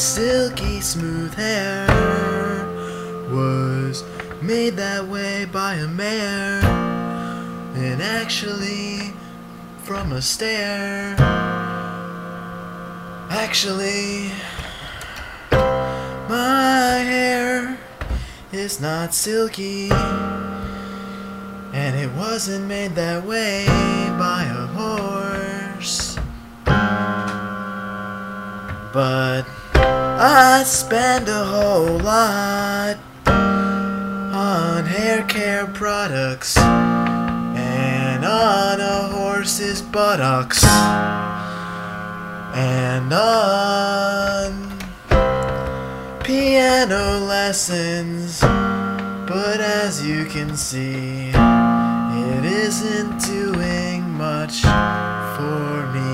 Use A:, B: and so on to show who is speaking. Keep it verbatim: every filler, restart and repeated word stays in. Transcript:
A: silky smooth hair was made that way by a mare, and actually from a stare. Actually, my hair is not silky, and it wasn't made that way by a horse. But I spend a whole lot on hair care products and on a horse's buttocks and on piano lessons. But as you can see, it isn't doing much for me.